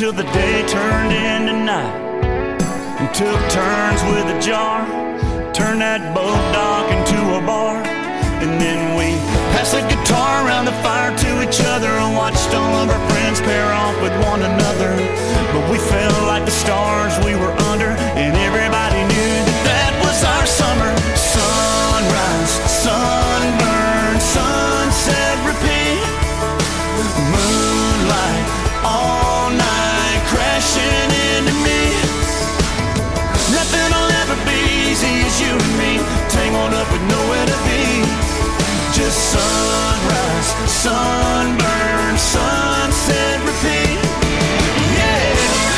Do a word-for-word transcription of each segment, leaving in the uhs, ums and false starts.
till the day turned into night, and took turns with a jar, turned that boat dock into a bar. And then we passed the guitar around the fire to each other and watched all of our friends pair off with one another. But we felt like the stars we were under, and everybody knew that that was our summer. Sunrise, sunburn, sunset, repeat. Moonlight, all night, crashing into me. Nothing will ever be easy as you and me, tangled up with nowhere to be. Just sunrise, sunburn, sunset, repeat. Yeah.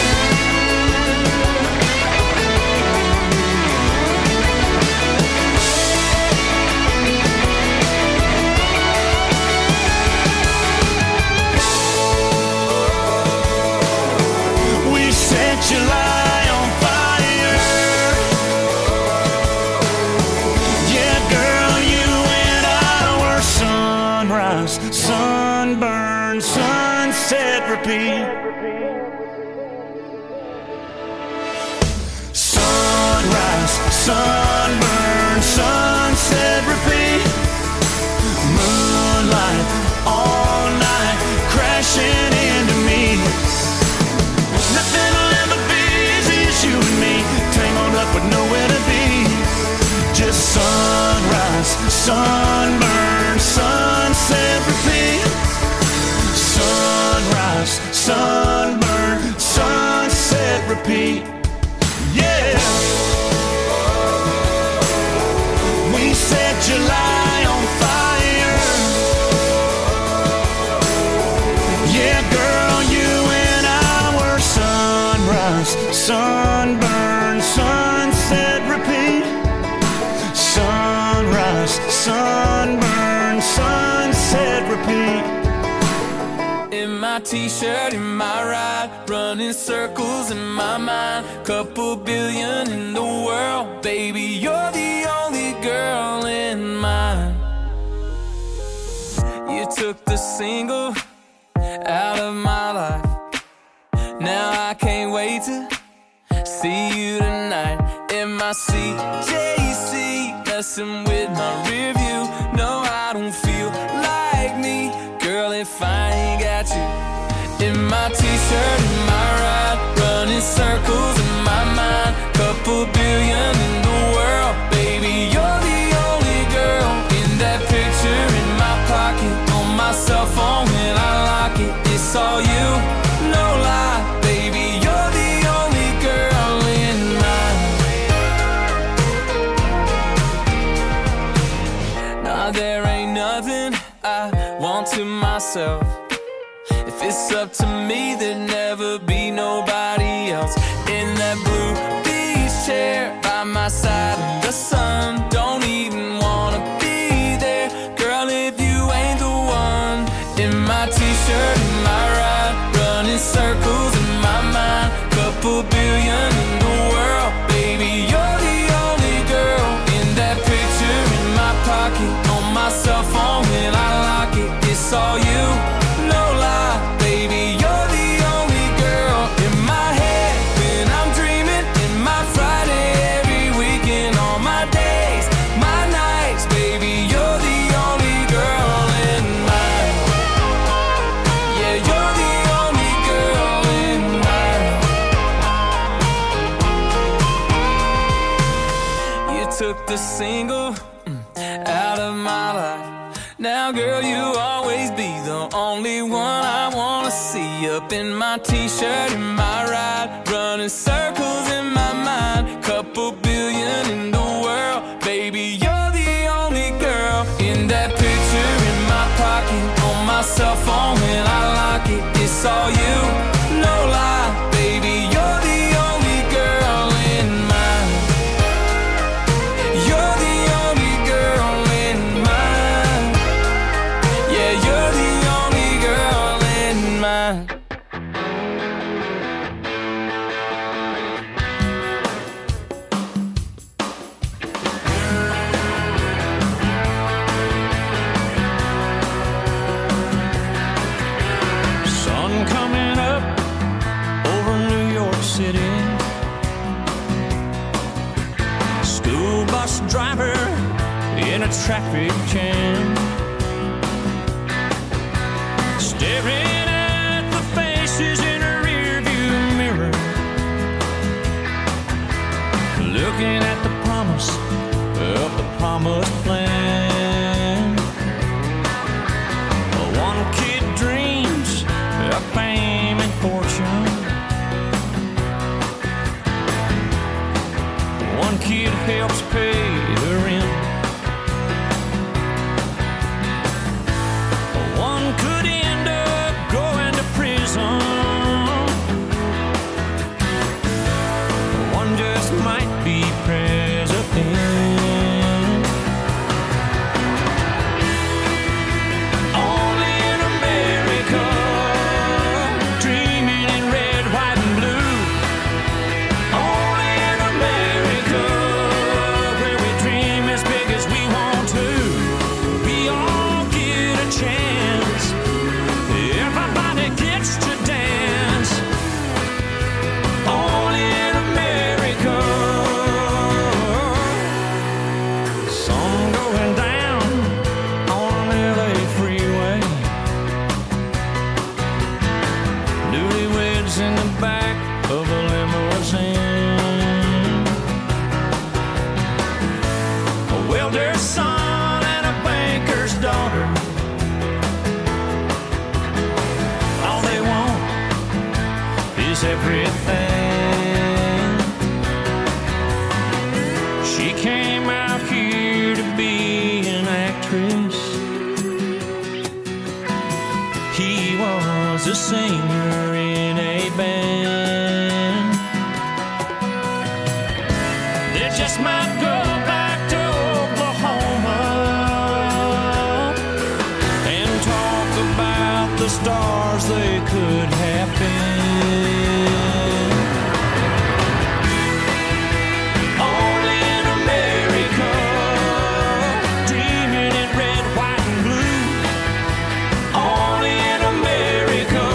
We set July on fire. Yeah, girl, you and I were sunrise, sunburn, sunset, repeat. Sunrise, sunburn, sunset, repeat. Moonlight, all night, crashing into me. Nothing will ever be easy as you and me, tangled up with nowhere to be. Just sunrise, sunburn, sunset, repeat. Sunrise, sunburn, sunset, repeat. Yeah. We set July on fire. Yeah, girl, you and I were sunrise, sunburn, sunset, repeat. Sunrise, sunburn, sunset, repeat. In my t-shirt, in my ride, running circles in my mind. Couple billion in the world, baby, you're the only girl in mine. You took the single out of my life. Now I can't wait to see you tonight. In my C J C, messing with my rear view. No, I don't feel like me, girl, if I ain't got you. In my t-shirt, in my ride, running circles in my mind. Couple billion in the world, baby, you're the only girl. In that picture in my pocket, on my cell phone when I lock it, it's all you, no lie, baby, you're the only girl in mine. Nah, there ain't nothing I want to myself. If it's up to me, there'd never be nobody else. In that blue beach chair by my side in the sun, don't even wanna be there, girl, if you ain't the one. In my t-shirt, in my ride, running circles in my mind. Couple billion in the world, baby, you're the only girl. In that picture in my pocket, on my cell phone when I lock it, it's all you, no lie, baby, you're the only girl. In my head when I'm dreaming, in my Friday every weekend, all my days, my nights, baby, you're the only girl in mine. Yeah, you're the only girl in mine. You took the single mm, out of my life. Now, girl, you'll always be the only one I wanna see. Up in my t-shirt, in my ride, running circles in my mind. Couple billion in the world, baby, you're the only girl. In that picture in my pocket, on my cell phone when I lock it, it's all you, no lie, baby, you're the only girl in mine. You're the only girl in mine. Yeah, you're the only girl in mine. Sun coming up school bus driver in a traffic jam, staring at the faces in a rearview mirror, looking at the promise of the promised land. One kid dreams of fame and fortune, one kid helps pay the rent, one could end up going to prison, one just might be president. Only in America, dreaming in red, white, and blue. Only in America, where we dream as big as we want to. We all get a chance, everybody gets to dance. Only in America. Sun going down on L A freeway, newlyweds in the back of a limousine, a welder's son and a banker's daughter. All they want is everything. She came out here to be an actress, he was a singer in a band. They just might go back to Oklahoma and talk about the stars they could have been. Only in America, dreaming in red, white, and blue. Only in America.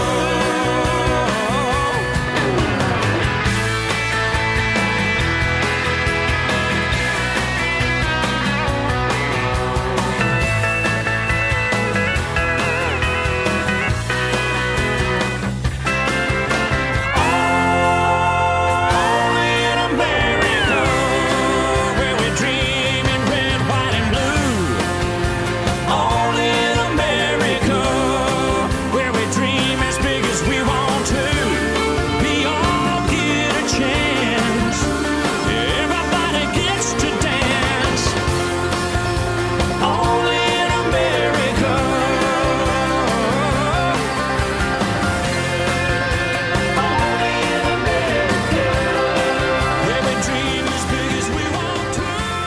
Only in America, where we dream in red, white, and blue. Only in America, where we dream as big as we want to. We all get a chance, everybody gets to dance. Only in America. Only in America, where we dream as big as we want to.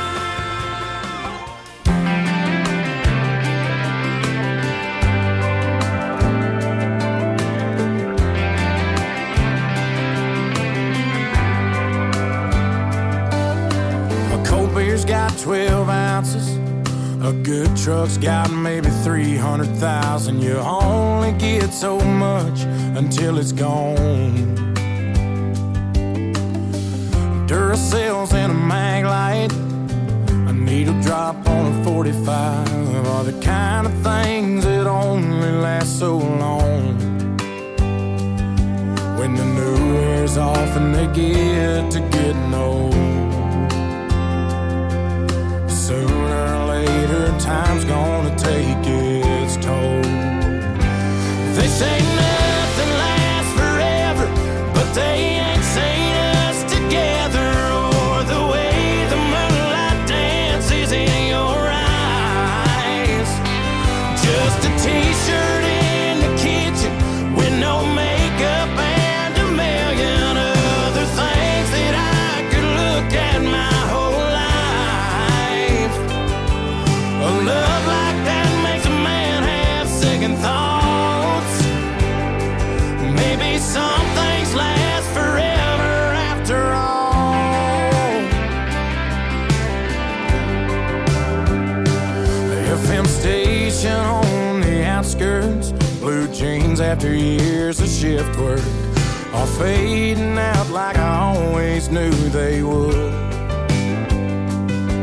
A cold beer's got twelve ounces. A good truck's got maybe three hundred thousand. You only get so much until it's gone. Duracells and a mag light, a needle drop on a forty-five are the kind of things that only last so long. When the new wears off and they get to getting old, sooner or later time's gonna take its toll. They say nothing lasts forever, but they ain't seen us together, or the way the moonlight dances in your eyes. Just a t-shirt in the kitchen with no makeup and a million other things that I could look at my whole life. A love like that makes a man have second thoughts. Maybe some things last forever after all. The F M station on the outskirts, blue jeans after years of shift work, are fading out like I always knew they would.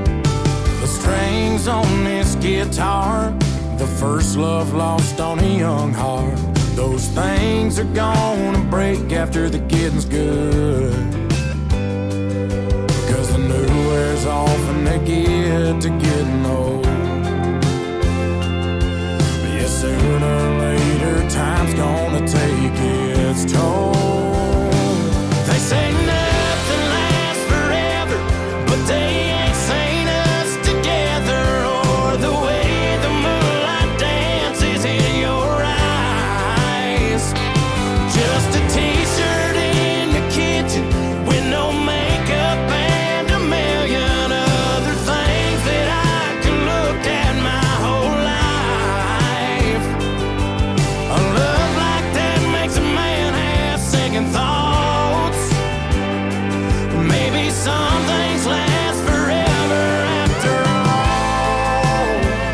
strings on this guitar, the first love lost on a young heart. Those things are gonna break after the getting's good, 'cause the new wears off and they get to getting old. But yeah, sooner or later time's gonna take its toll. They say nothing lasts forever, but they ain't seen us together, or the way the moonlight dances in your eyes. Just a t-shirt in the kitchen with no makeup and a million other things that I could look at my whole life. A love like that makes a man have second thoughts. Maybe some things last forever after all.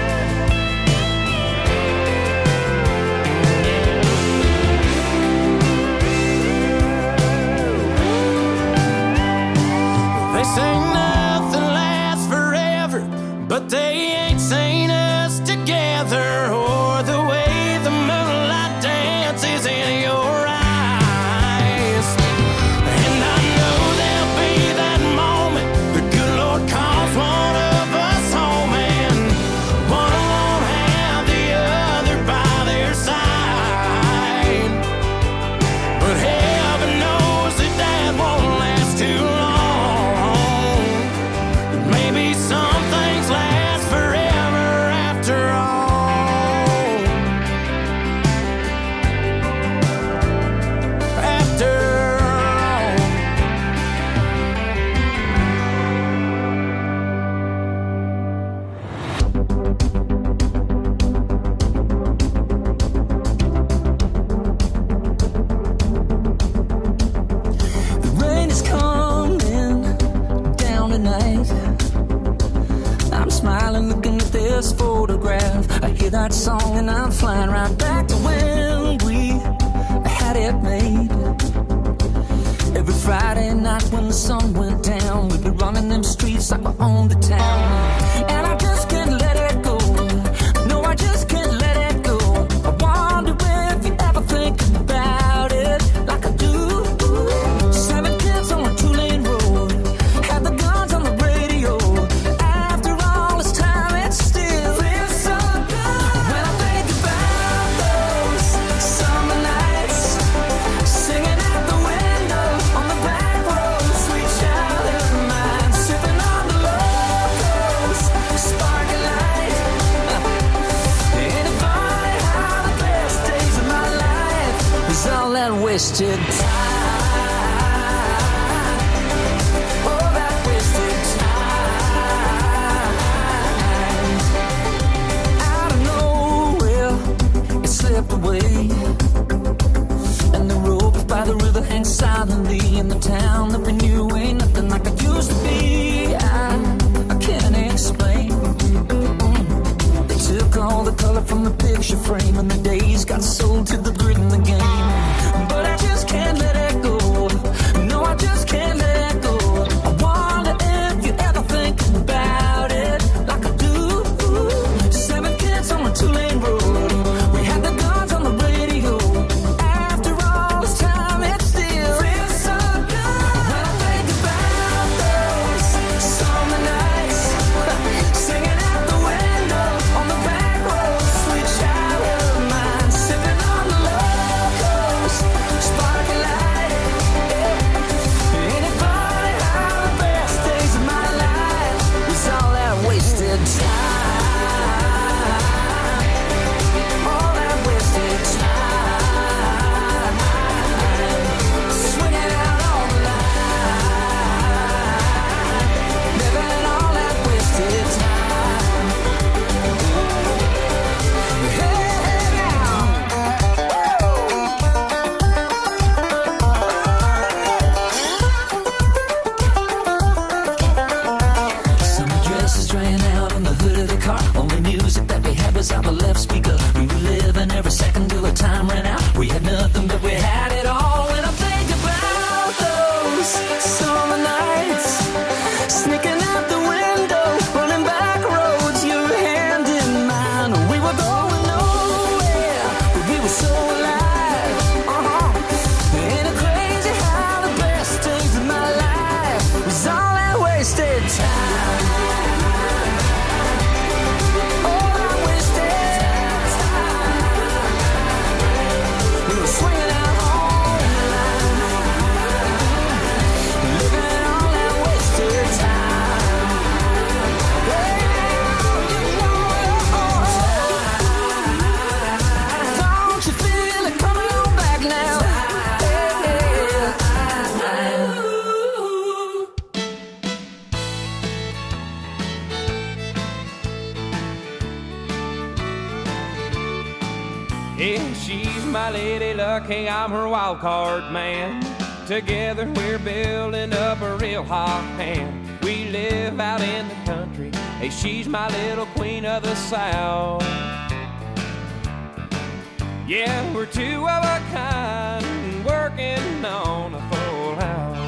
They say nothing lasts forever, but they ain't seen us together, or the way the moonlight dances in your eyes. And I know there'll be that moment the good Lord calls one of us home, and one won't have the other by their side. But heaven knows that that won't last too long. Maybe some things last forever after all. After all. The rain is coming down tonight. I'm smiling looking at this photograph. I hear that song and I'm flying right back to when we had it made. Every Friday night when the sun went down, we'd be running them streets like we owned the town. And I just can't let it go. No, I just can't let it go. I wonder if you ever think about it like I do. Seven kids on a two-lane road, had the guns on the radio. After all this time, it still feels so good. When I think about those summer nights, singing out the window on the back road, sweet childhood of mine, sipping on the locals, sparking light. Ain't it funny how the best days of my life is all that wasted time? Oh, that wasted time. Out of nowhere, it slipped away, and the rope by the river hangs silently in the town that we knew ain't nothing like it used to be. I, I can't explain. They took all the color from the picture frame, and the days got sold to the grid in the game. But I just can't let it go. No, I just can't let it go. I wonder if you ever think about it like I do. Seven kids on a two-lane road, we had the guns on the radio. After all this time, it still feels so good. When I think about those summer nights, singing out the window on the back road, sweet childhood of mine, sipping on the locals, sparking light. Ain't it funny how the best days of my life was all that wasted time? All that wasted time, swinging out on the line, living all that wasted time. Hey, now. Summer dresses drying out on the hood of the car. Only music that we had was out the left speaker. We were living every second till the time ran out. We had nothing, but we had it all. When I think about those summer nights, sneaking out the window, running back roads, you Yeah, she's my lady luck, hey, I'm her wild card man. Together we're building up a real hot hand. We live out in the country, hey, she's my little queen of the South. Yeah, we're two of a kind, working on a full house.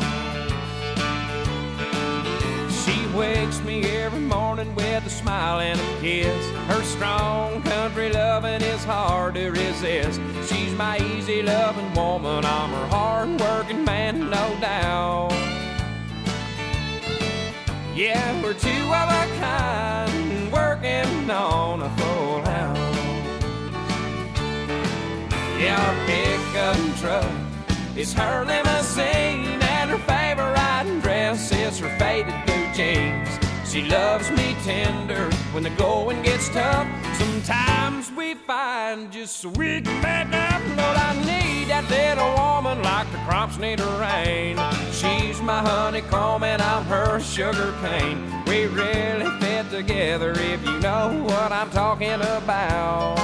She wakes me every morning with a smile and a kiss. Her strong country loving is hard to resist. She's my easy loving woman, I'm her hard working man, no doubt. Yeah, we're two of a kind, working on a full house. Yeah, our pickup truck is her limousine, and her favorite riding dress is her faded blue jeans. She loves me tender when the going gets tough. Sometimes we find just so we can back up. Lord, I need that little woman like the crops need a rain. She's my honeycomb and I'm her sugar cane. We really fit together if you know what I'm talking about.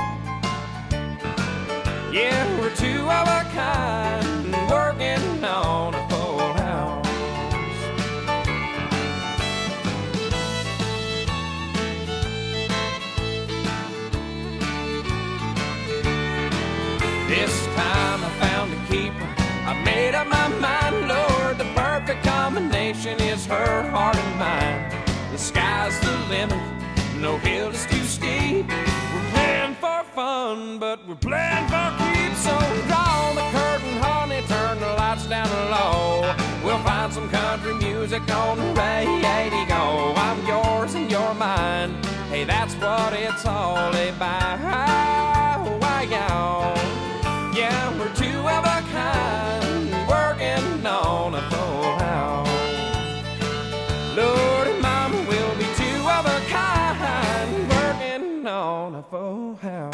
Yeah, we're two of a kind, working on a full house. This time I found a keeper, I made up my mind, Lord, the perfect combination is her heart and mine. The sky's the limit, no hill is too steep. We're playing for fun, but we're playing for keeps. So draw the curtain, honey, turn the lights down low. We'll find some country music on the radio. I'm yours and you're mine, hey, that's what it's all about. Why, y'all? Yeah, we're two of a kind, working on a full house. Lord and Mama, we'll be two of a kind, working on a full house.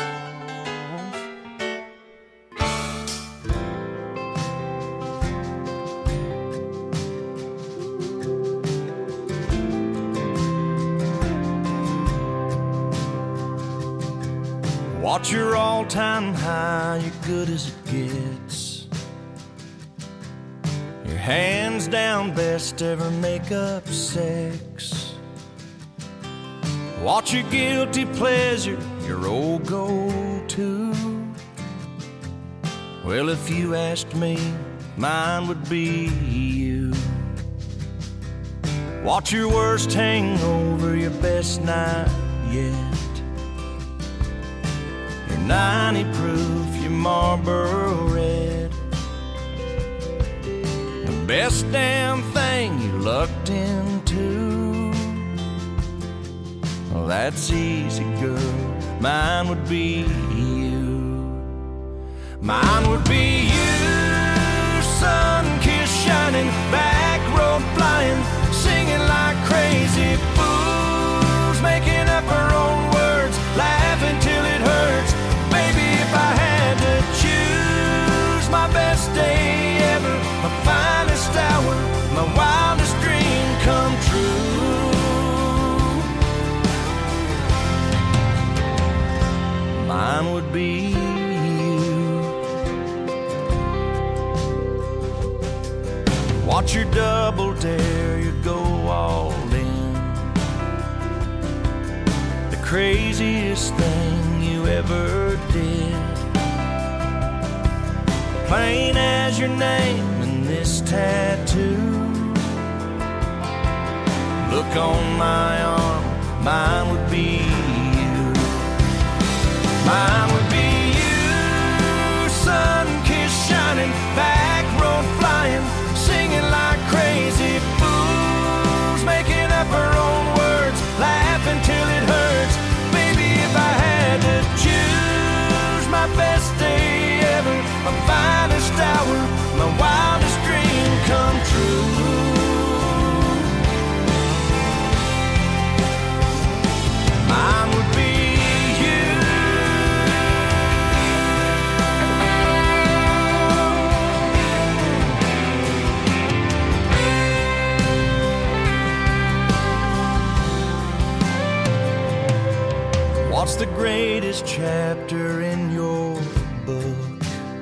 Watch your all-time high, you're good as it gets. Your hands down best ever make-up sex. Watch your guilty pleasure, your old go-to. Well, if you asked me, mine would be you. Watch your worst hangover, your best night yet. ninety proof, your Marlboro Red. The best damn thing you lucked into. Well, that's easy, girl. Mine would be you. Mine would be you. Sun-kissed, shining, back road flying, singing like crazy fools, making up our own words, laughing till it hurts. If I had to choose my best day ever, my finest hour, my wildest dream come true, mine would be you. Watch your double dare, you go all in. The craziest thing you ever did. Plain as your name and this tattoo. Look on my arm, mine would be you. Mine would be you. Sun-kissed, shining, back road flying, singing like crazy fools, making up our own words, laughing till it hurts. Baby, if I had to choose my best day ever, my finest hour, my wildest dream come true, What's the greatest chapter in your book?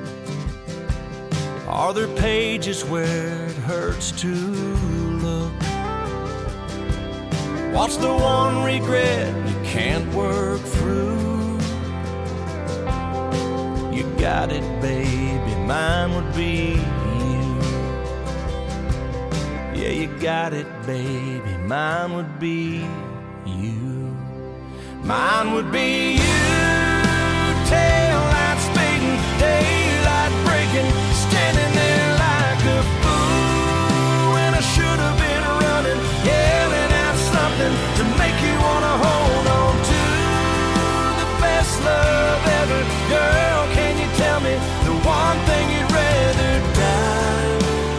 Are there pages where it hurts to look? What's the one regret you can't work through? You got it, baby, mine would be you. Yeah, you got it, baby, mine would be you. Mine would be you, tail lights fading, daylight breaking, standing there like a fool when I should have been running, yelling out something to make you wanna hold on to the best love ever. Girl, can you tell me the one thing you'd rather die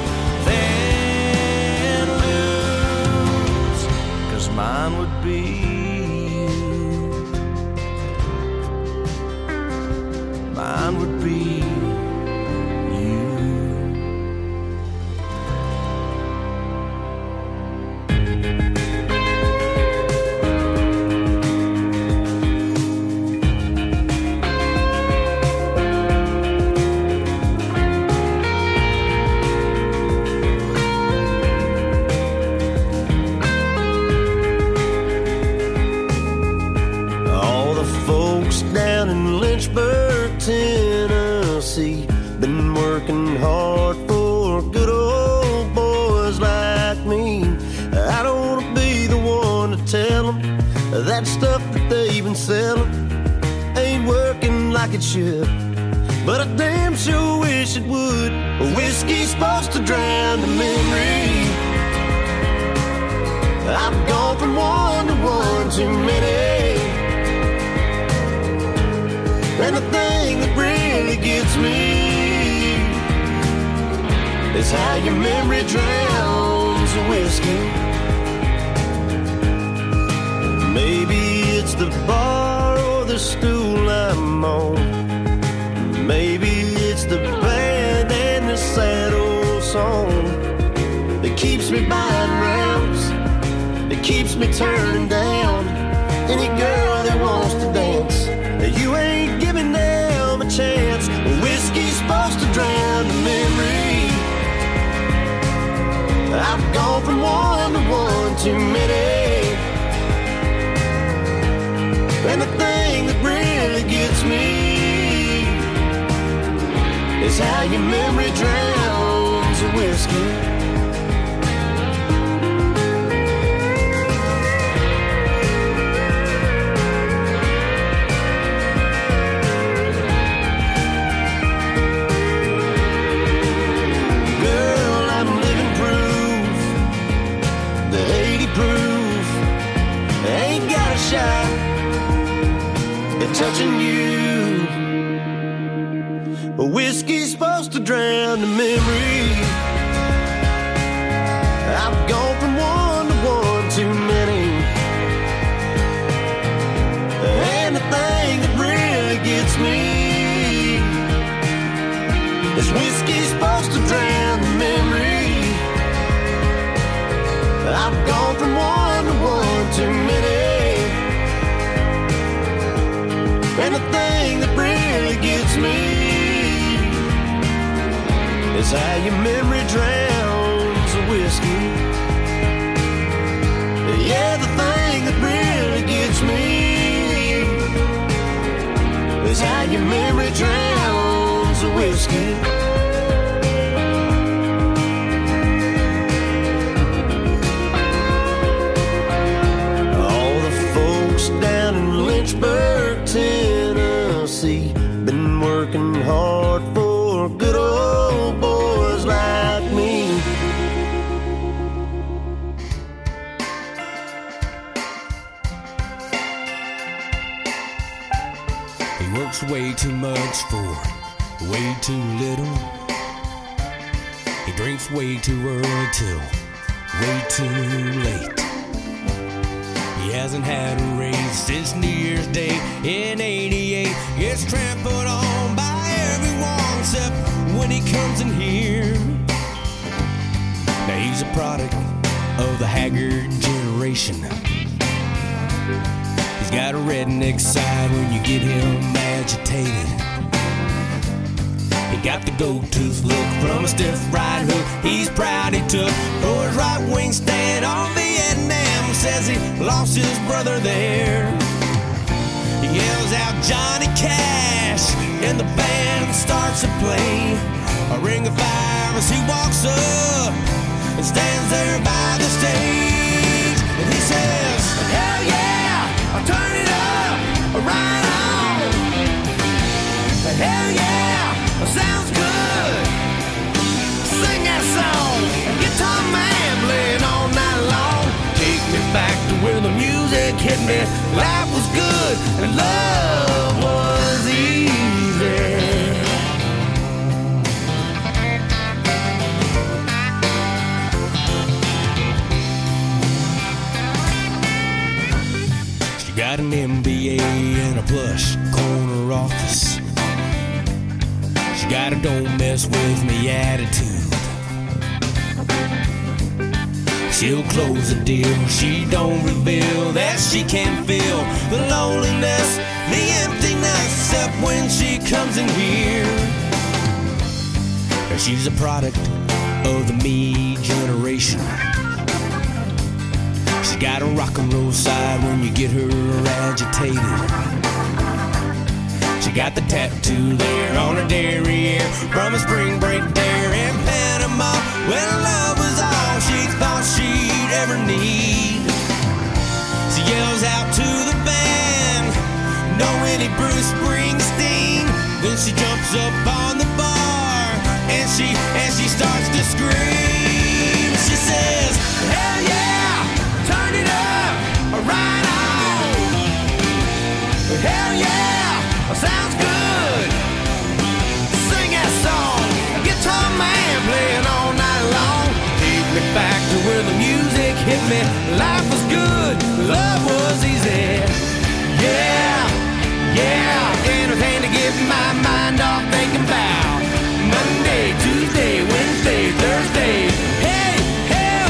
than lose? 'Cause mine would be mine would be you. All the folks down in Lynchburg, Tennessee, been working hard for good old boys like me. I don't want to be the one to tell them that stuff that they've been selling ain't working like it should, but I damn sure wish it would. Whiskey's supposed to drown the memory. I've gone from one to one too many, and the thing that really gets me is how your memory drowns the whiskey. Maybe it's the bar or the stool I'm on. Maybe it's the band and the sad old song that keeps me buying rounds, that keeps me turning down any girl that wants to dance. You ain't giving them a chance. Whiskey's supposed to drown the memory. I've gone from one to one too many, and the thing that really gets me is how your memory drowns the whiskey. Touching you, whiskey's supposed to drown the memory. I've gone from one to one too many, and the thing that really gets me is whiskey's supposed to drown the memory. I've gone from one to one too many, and the thing that really gets me is how your memory drowns the whiskey. Yeah, the thing that really gets me is how your memory drowns the whiskey. All the folks down in Lynchburg, Tennessee, been working hard for good old boys like me. He works way too much for way too little. He drinks way too early till way too late. He hasn't had a raise since New Year's Day in eighty-eight. Gets trampled on by everyone except when he comes in here. Now he's a product of the haggard generation. He's got a redneck side when you get him agitated. He got the gold-tooth look from a stiff right hook he's proud he took for his right wing stand on Vietnam. Says he lost his brother there. He yells out Johnny Cash and the band starts to play a ring of fire as he walks up and stands there by the stage. And he says, hell yeah, I'll turn it up, right on. Hell yeah, sounds good. Sing that song, guitar man playing all night long. Take me back to where the music hit me. Life was good and love was easy. She got an M B A and a plush corner office. She got a don't mess with me attitude. She'll close the deal, she don't reveal that she can feel the loneliness, the emptiness, except when she comes in here. She's a product of the me generation. She's got a rock and roll side when you get her agitated. She got the tattoo there on her derriere from a spring break there in Panama when love was all she thought she'd ever need. She yells out to the band, "No any Bruce Springsteen." Then she jumps up on the bar and she and she starts to scream. She says, "Hell yeah, turn it up, right on. Hell yeah, sounds good. Sing that song, guitar man playing all night long. Take me back to where the music hit me. Life was good, love was easy. Yeah, yeah, anything to get my mind off thinking about Monday, Tuesday, Wednesday, Thursday. Hey, hell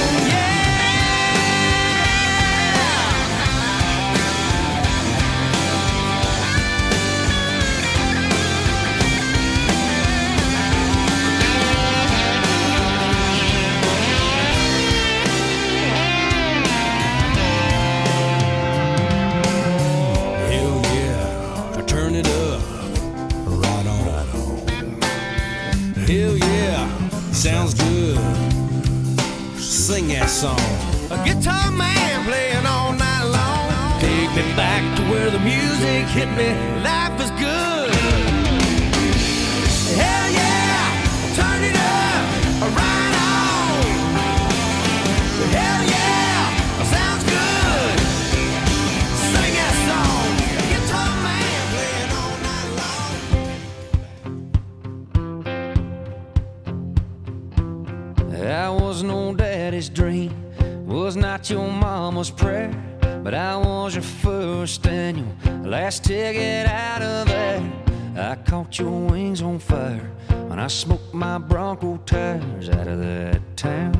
sounds good. Sing that song. A guitar man playing all night long. Take me back to where the music hit me. Life is good. Hell yeah, turn it up, right on. Hell yeah, sounds good. Sing that song. Guitar man playing all night long. I was no daddy's dream, was not your mama's prayer, but I was your first and your last ticket out of there. I caught your wings on fire when I smoked my Bronco tires out of that town.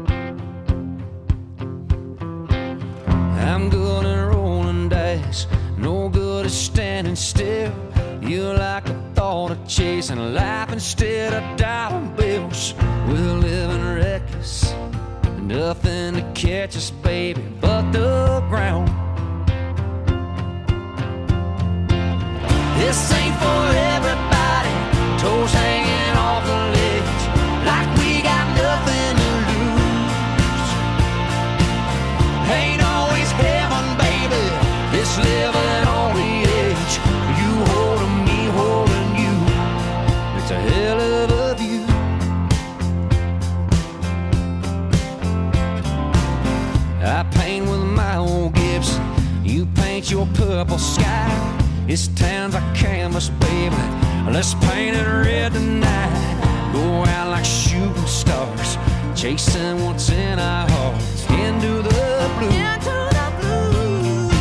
I'm good at rolling dice, no good at standing still. You like the thought of chasing life instead of dollar bills. We're living reckless, nothing to catch us, baby, but the ground. This ain't for everybody, toes hanging off the ledge, like we got nothing to lose. Ain't always heaven, baby, this living on the edge. You holding me, holding you, it's a hell of a view. I paint with my old Gibson, you paint your purple sky. This town's a canvas, baby, let's paint it red tonight. Go out like shooting stars, chasing what's in our hearts, into the blue. Into the blue.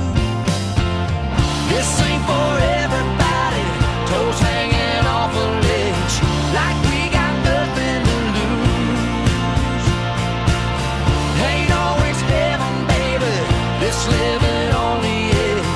This ain't for everybody, toes hanging off a ledge, like we got nothing to lose. Ain't always heaven, baby, this living on the edge.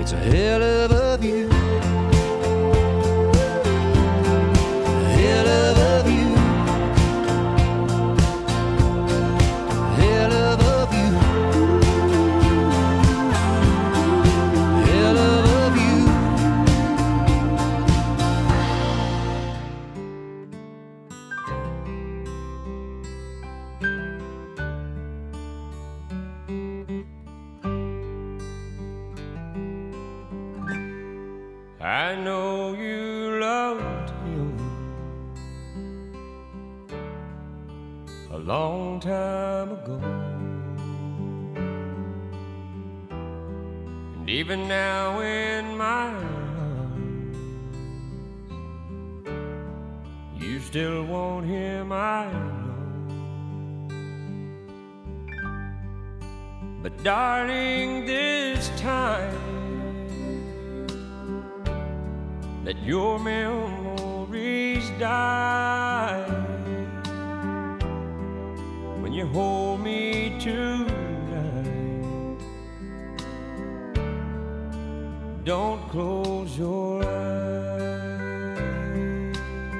It's a hell of a view. A hell of a view. A hell of a view. A hell of a view. I know you loved him a long time ago, and even now in my arms, you still want him, I know. But darling, this time let your memories die. When you hold me tonight, don't close your eyes.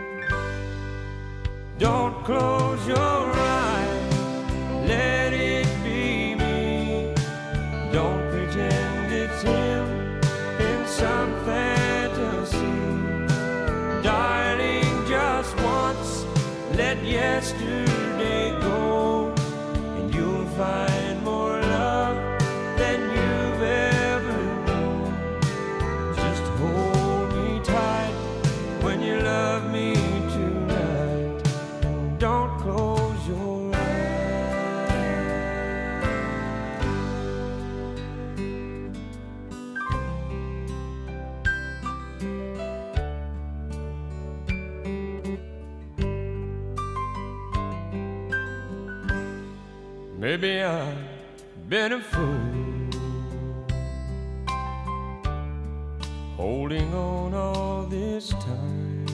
Don't close your eyes, let it be me. Don't pretend it's him in some fantasy. Darling, just once, let yesterday go, and you'll find more love than you've ever known. Just hold me tight when you love me tonight, and don't close your eyes. Maybe I've been a fool, holding on all this time,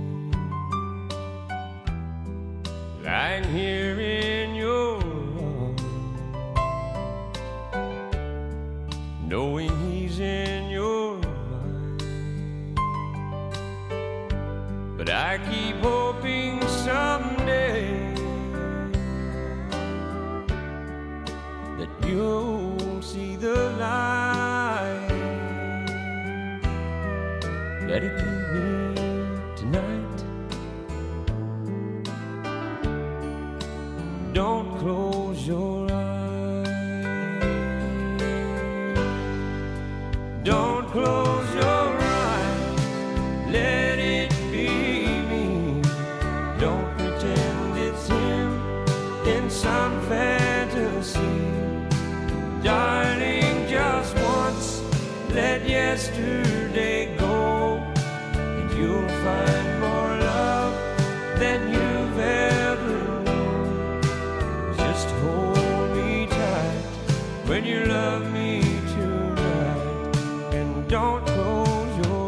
lying here in your arms, knowing he's in your mind. But I keep hoping someday that you'll see the light. Let it be me tonight. Don't close your eyes. Don't close your eyes. Let it be me. Don't pretend it's him in some fantasy. Darling, just once, let yesterday go, and you'll find more love than you've ever known. Just hold me tight when you love me tonight, and don't close your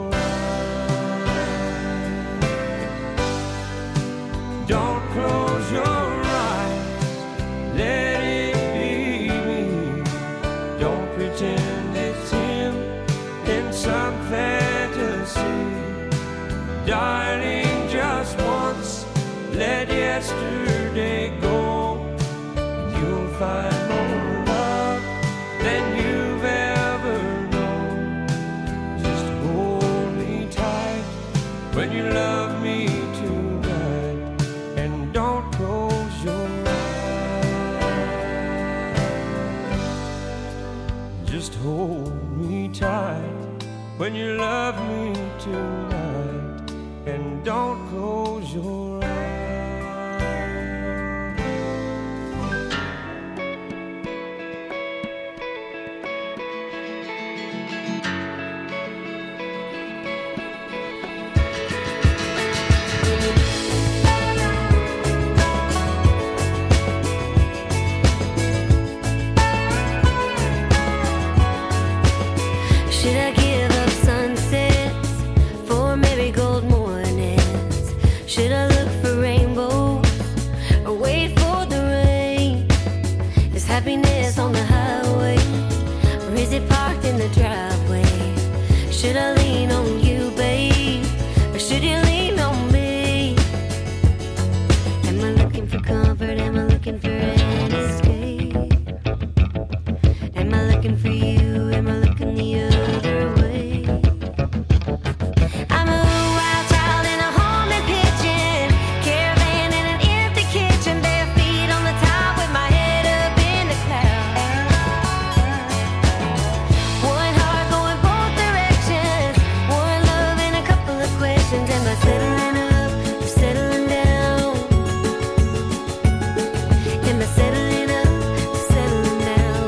eyes. Don't close your eyes, let it be me. Don't pretend it's him in some fantasy. Darling, just once, let yesterday go, and you'll find more love than you've ever known. Just hold me tight when you love me tonight, and don't close your eyes. Just hold me tight when you love me tonight, and don't close your eyes. Should I give up sunsets for marigold mornings? Should I look for rainbows or wait for the rain? Is happiness on the highway, or is it parked in the driveway? Should I lean on you, babe, or should you lean on me? Am I looking for comfort? Am I looking for an escape? Am I looking for you? Am I looking the other way? I'm a wild child in a home and pigeon, caravan in an empty kitchen, bare feet on the top with my head up in the clouds. One heart going both directions, one love and a couple of questions. Am I settling up or settling down? Am I settling up or settling down?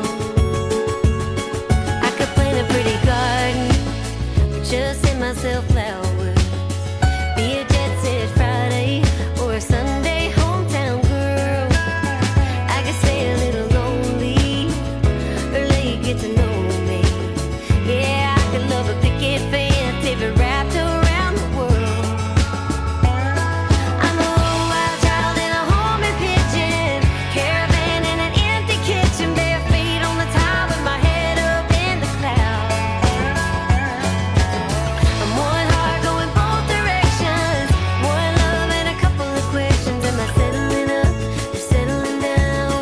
I could plant a pretty garden or just send myself flowers, be a jet set Friday or a Sunday hometown girl. I could stay a little lonely or let you get to know me. Yeah, I could love a picket fence if it wrapped around the world. I'm a wild child in a home and pigeon, caravan in an empty kitchen, bare feet on the top with my head up in the clouds. I'm one heart going both directions, one love and a couple of questions. Am I settling up or settling down?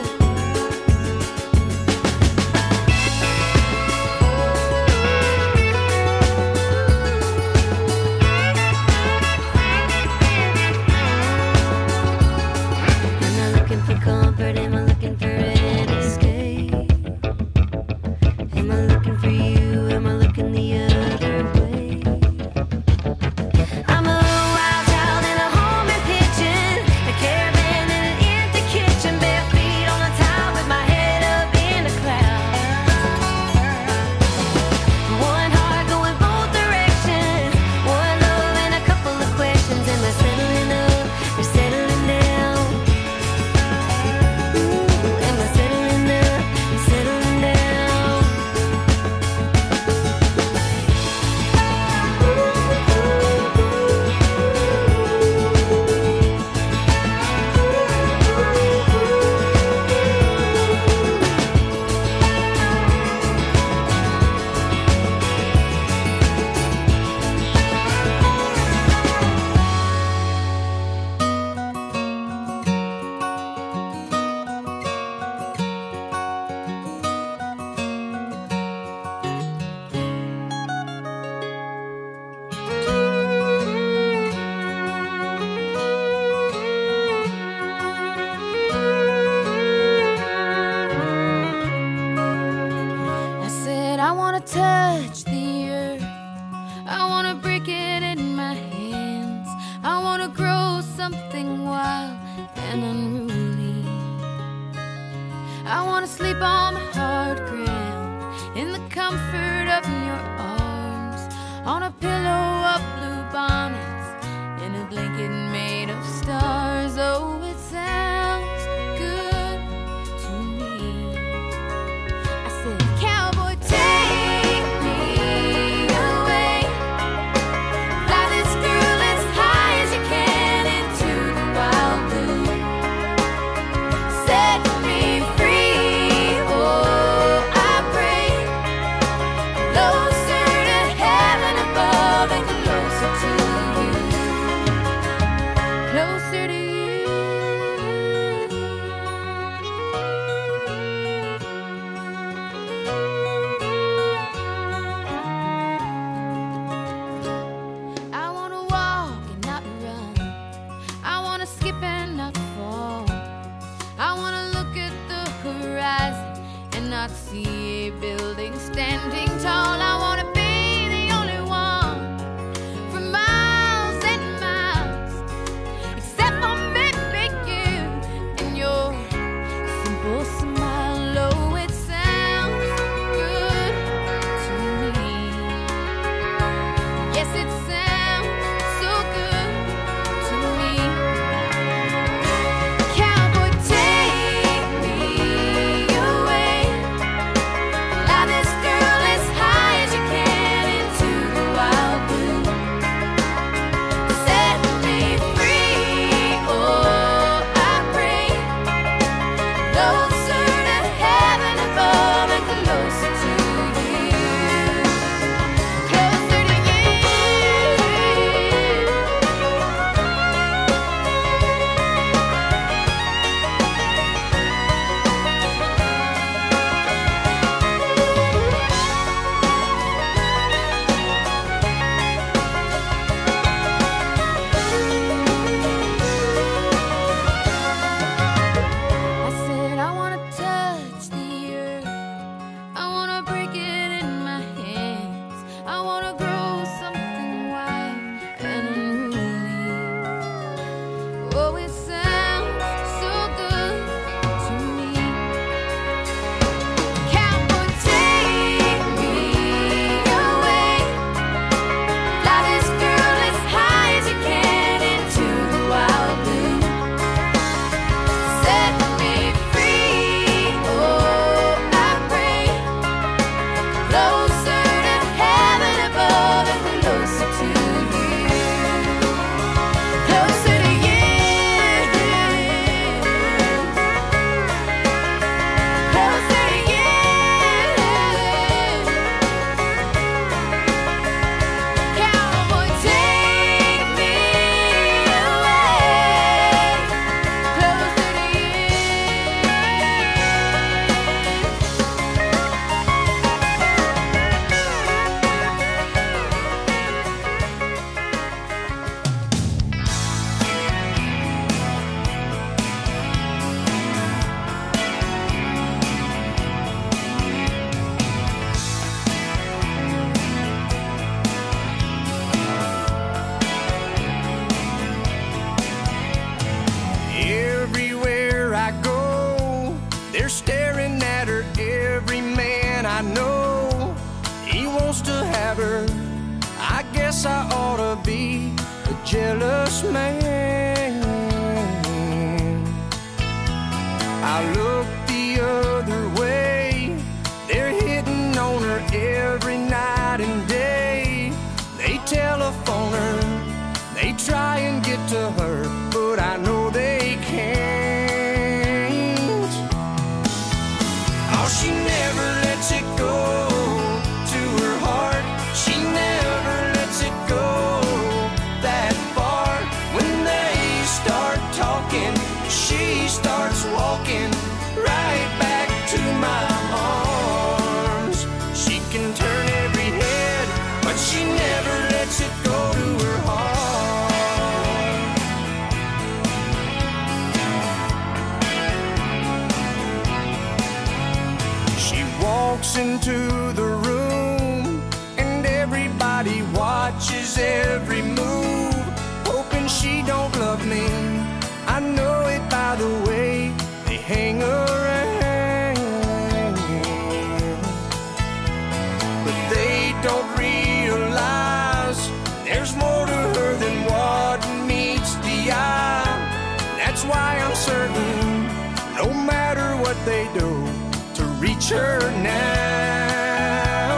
Am I looking for comfort? Am I looking for an escape? Am I looking for you? Am I looking the other way? I'm a wild child in a home and pigeon, a caravan in an empty kitchen, bare feet on the top with my head up in the clouds. One heart going both directions, one love and a couple of questions. Am I settling up or settling down? Ooh, am I settling up or settling down? I said I wanna touch the earth, I wanna break it in my hands, I wanna grow something wild and unruly. I wanna sleep on the hard ground in the comfort of your arms, on a pillow of blue bonnets, in a blanket made of stars. Oh, it sounds good to me. I said, cowboy, take me away, fly this girl as high as you can into the wild blue, set me free. Oh, I pray those guess I ought to be a jealous man. I look the other way. They're hitting on her every night and day. They telephone her, they try and get to her, but I know they can't. Oh, she never lets it go to her heart. She never lets it go that far. When they start talking, she starts walking right back to my arms. She can turn every head, but she never lets it go to her heart. She walks into the room and everybody watches every move, hoping she don't love me. I know it by the way they hang around, but they don't realize there's more to her than what meets the eye. That's why I'm certain, no matter what they do, to reach her now.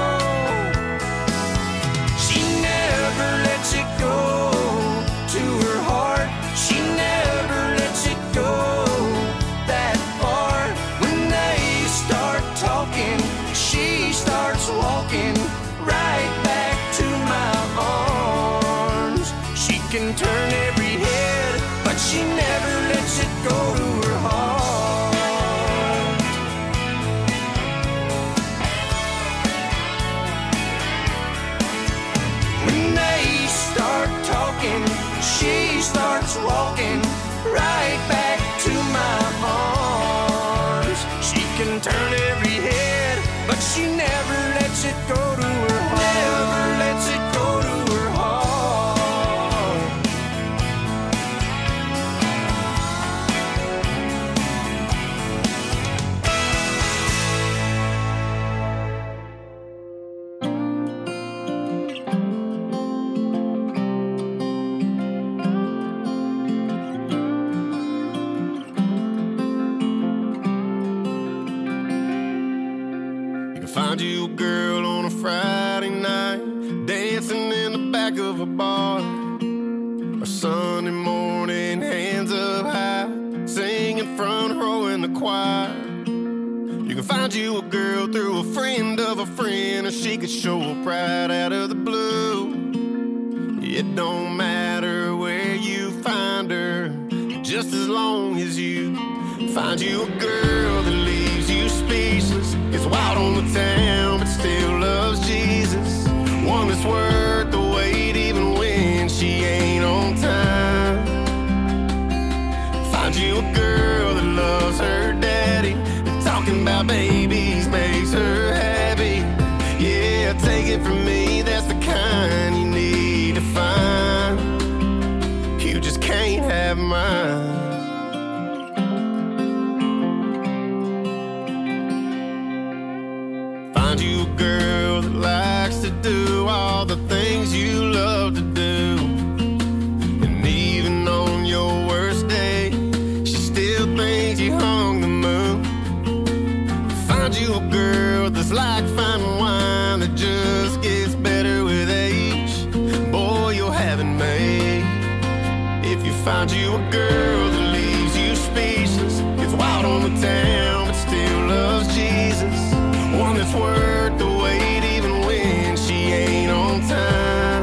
She never lets it go to her heart. She never lets it go that far. When they start talking, she starts walking right back to my arms. She can turn every head, but she never lets it go to her heart. When they start talking, she starts walking right back to my arms. She can turn every head, but she never lets it go to her heart. Never lets it go to her heart. Find you a girl on a Friday night, dancing in the back of a bar, or Sunday morning, hands up high, singing front row in the choir. You can find you a girl through a friend of a friend, or she could show up right out of the blue. It don't matter where you find her, just as long as you find you a girl that leaves you speechless, gets wild on the town but still loves Jesus. One that's worth the wait even when she ain't on time. Find you a girl that loves her daddy, and talking about babies makes her happy. Yeah, take it from me, that's the kind you need to find. You just can't have mine. Find you a girl that likes to do all the things you love to do, and even on your worst day, she still thinks you hung the moon. Find you a girl that's like fine wine that just gets better with age. Boy, you'll have it made. If you find you a girl that leaves you speechless, gets wild on the town but still loves Jesus. One that's worth the wait even when she ain't on time.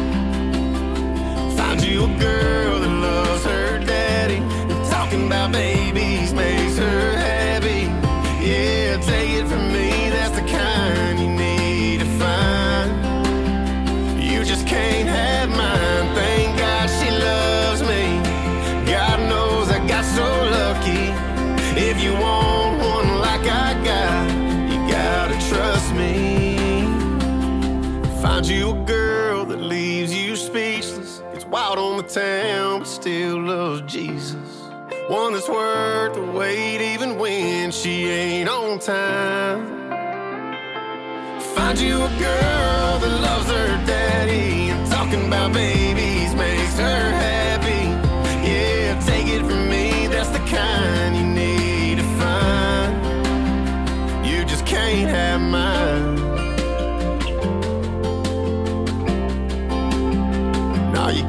Find you a girl that loves her daddy, and talking about babies makes her happy. Yeah, take it from me, that's the kind you need to find. You just can't have mine. Thank God she loves me. God knows I got so lucky. If you want one like I got, gotta trust me. Find you a girl that leaves you speechless, gets wild on the town but still loves Jesus. One that's worth the wait even when she ain't on time. Find you a girl that loves her daddy, and talking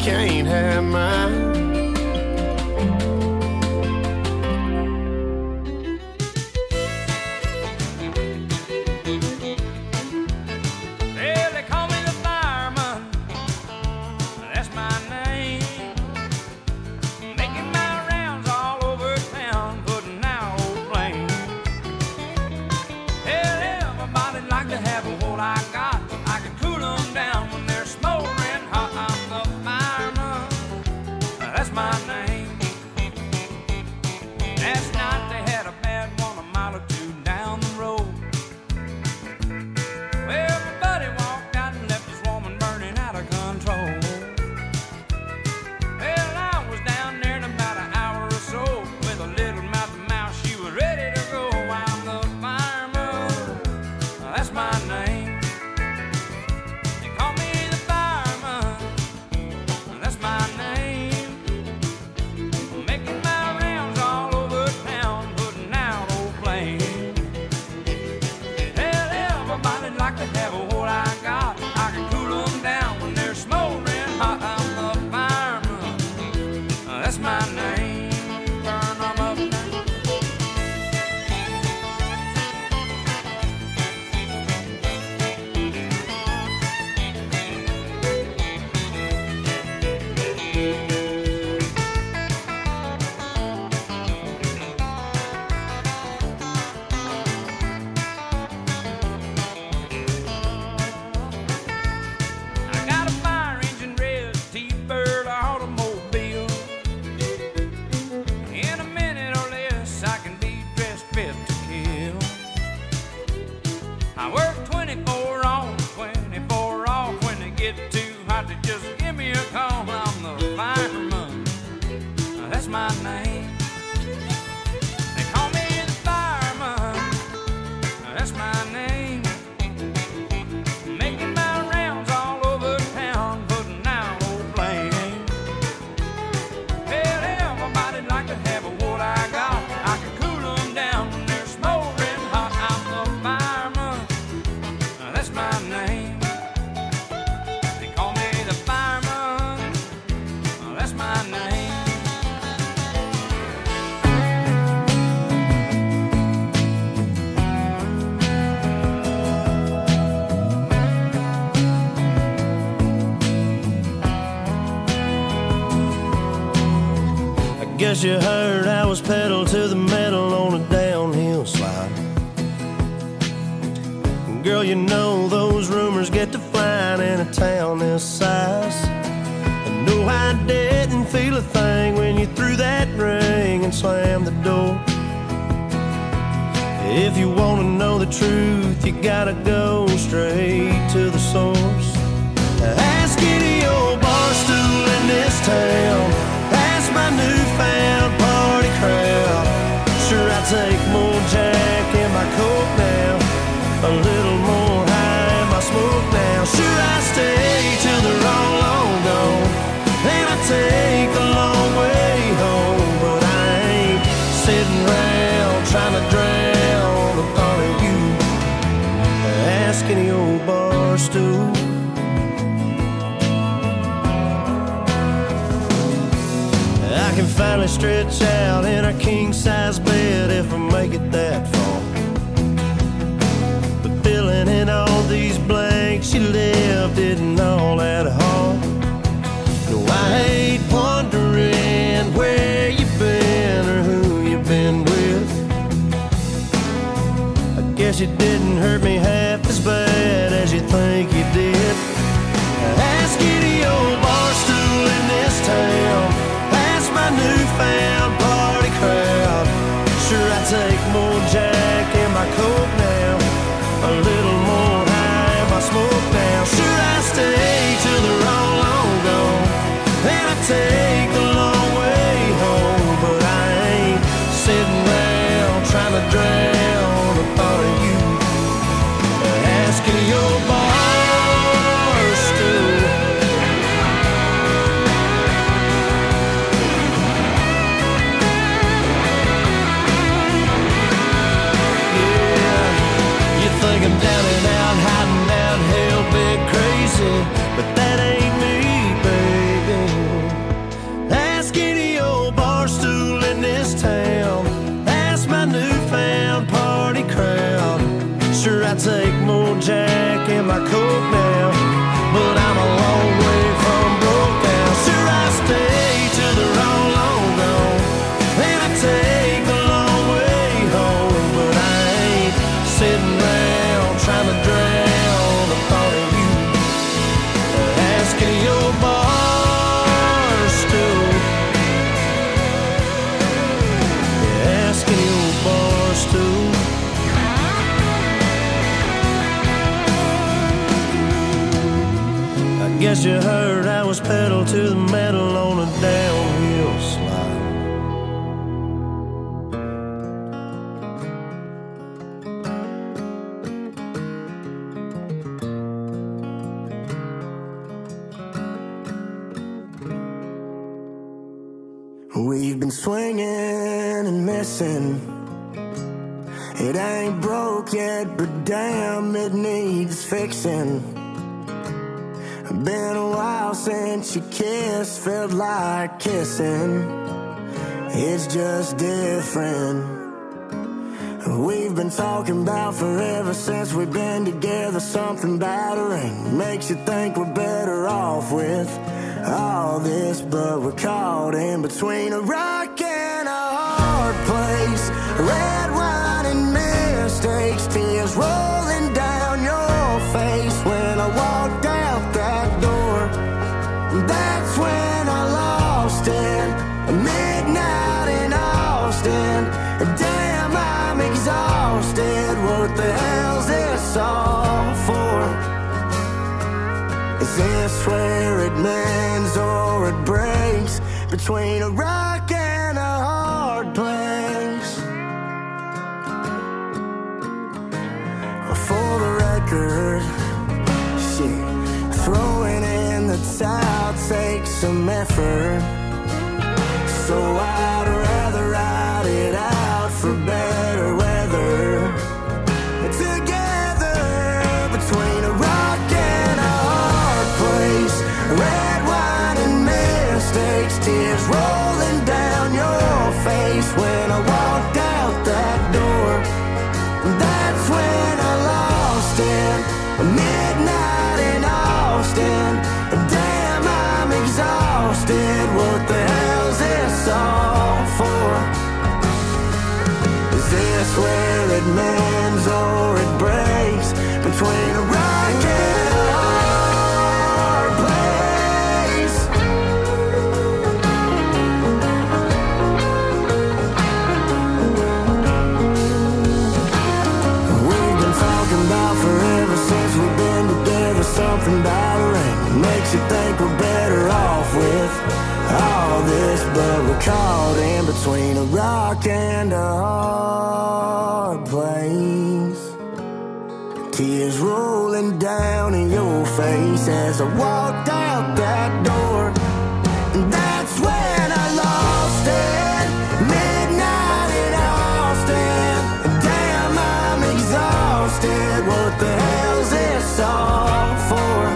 can't have mine. Well, they call me the fireman, that's my name. Making my rounds all over town, putting out old flames. Hell, everybody'd like to have what I got. I can cool them down when they're smoldering hot. I'm the fireman, that's my name. Last night they had a bad one a mile or two down the road. Well, my buddy walked out and left his woman burning out of control. Well, I was down there in about an hour or so with a little mouth to mouth. She was ready to go. I'm the fireman, that's my name. They call me the fireman, that's my name. Making my rounds all over town, putting out old flames. Hell, everybody'd like to have what I got. I can cool them down when they're smoldering hot. I'm the fireman, that's my name. Burn them up now. I got a fire engine red T-Bird automobile. In a minute or less, I can be dressed fit to kill. I work twenty-four on, twenty-four off. When they get too hot, they just give me a call. I'm the fireman, that's my name. They call me the fireman, that's my name. Making my rounds all over town, putting out old flames. Hell, everybody'd like to have what I got. I can cool them down when they're smoldering hot. I'm the fireman, that's my name. They call me the fireman, that's my name. I guess you heard I was pedal to the metal on a downhill slide. Girl, you know those rumors get to flying in a town this size. And no, I didn't feel a thing when you threw that ring and slammed the door. If you want to know the truth, you gotta go straight to the source. Ask any old bar stool in this town. That's my newfound party crowd. Sure, I take more Jack in my Coke now, a little more high in my smoke now. Sure, I stay till they're all long gone, and I take a long way home. But I ain't sitting around trying to drown the thought of you. Ask any old bar stool. I can finally stretch out in a king-size bed if I make it that far. But filling in all these blanks you left isn't all that hard. No, I hate wondering where you've been or who you've been with. I guess you didn't hurt me half as bad as you think you did. Ask any old bar stool in this town. That's my newfound party crowd. Sure, I take more Jack in my Coke now, a little more high in my smoke now. Sure, I stay till they're all long gone, and I take the long way home. But I ain't sitting around trying to drown the thought of you. Ask any old bar stool. Think I'm down and out, hiding out, hell bit crazy, but that ain't me, baby. Guess you heard I was pedal to the metal on a downhill slide. We've been swinging and missing. It ain't broke yet, but damn, it needs fixing. Been a while since you kissed, felt like kissing. It's just different. We've been talking about forever since we've been together. Something about her ain't makes you think we're better off with all this, but we're caught in between a rock and a hard place. Red wine and mistakes, tears rolling down your face. When I walked out that door, that's when I lost it. Midnight in Austin, damn, I'm exhausted. What the hell's this all for? Is this where it mends or it breaks? Between a rock and a hard place. For the record, shit, throwing in the towel takes some effort. So I'd rather ride it out for better weather. Together between a rock and a hard place. Red wine and mistakes, tears rolling down your face. When I walked out that door, that's when I lost it. Midnight in Austin, damn, I'm exhausted. What the hell's this all for? Is this where it mends or it breaks? Between a rock and a hard place. We've been talking about forever since we've been together. Something about her ain't makes you think we're better off with all this, but we're caught in between a rock and a hard place. Tears rolling down in your face as I walked out that door. And that's when I lost it. Midnight in Austin, damn, I'm exhausted. What the hell's this all for?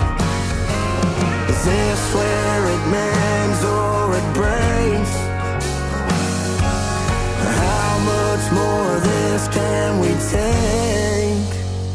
Is this where it mends or it breaks? How much more of this can we take?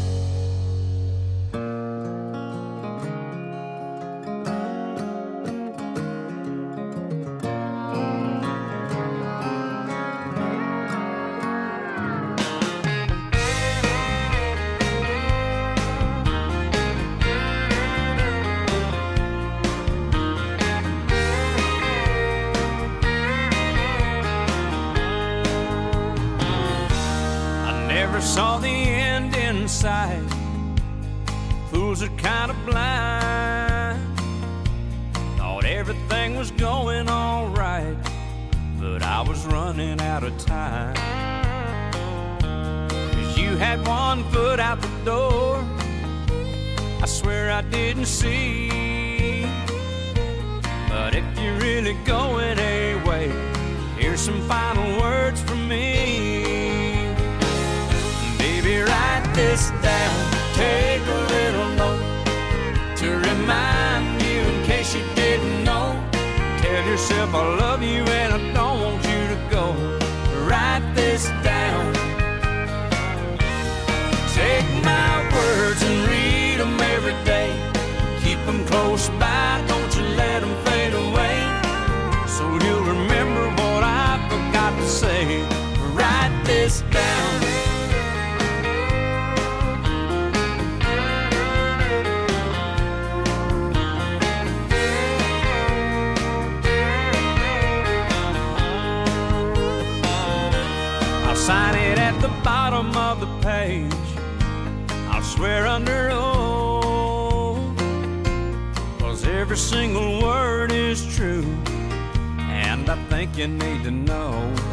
Saw the end in sight. Fools are kind of blind. Thought everything was going all right, but I was running out of time. 'Cause you had one foot out the door, I swear I didn't see. But if you're really going away, here's some final words from me. Write this down, take a little note to remind you in case you didn't know. Tell yourself I love you and I don't want you to go. Write this down. Take my words and read them every day. Keep them close by, don't you let them fade away. So you'll remember what I forgot to say. Write this down. Sign it at the bottom of the page. I'll swear under oath every single word is true, and I think you need to know.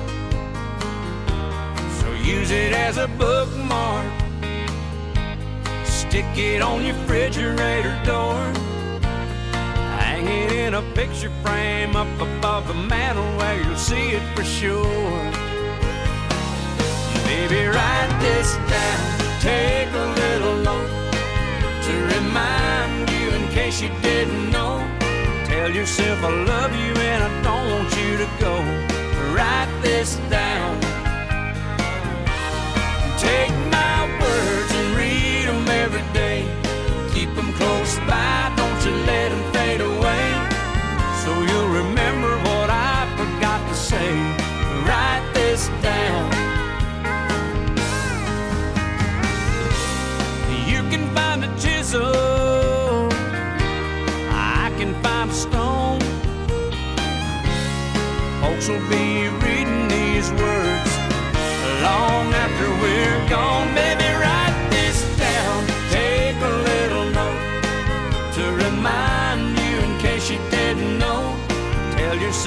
So use it as a bookmark, stick it on your refrigerator door, hang it in a picture frame up above the mantel where you'll see it for sure. Baby, write this down, take a little note to remind you in case you didn't know. Tell yourself I love you and I don't want you to go. Write this down, take my words and read them every day. Keep them close by, don't you let them fade away, so you'll remember what I forgot to say. Write this down. You can find a chisel, I can find a stone. Folks will be reading these words long after we're gone. Baby, write this down, take a little note to remind you in case you didn't know. Tell yourself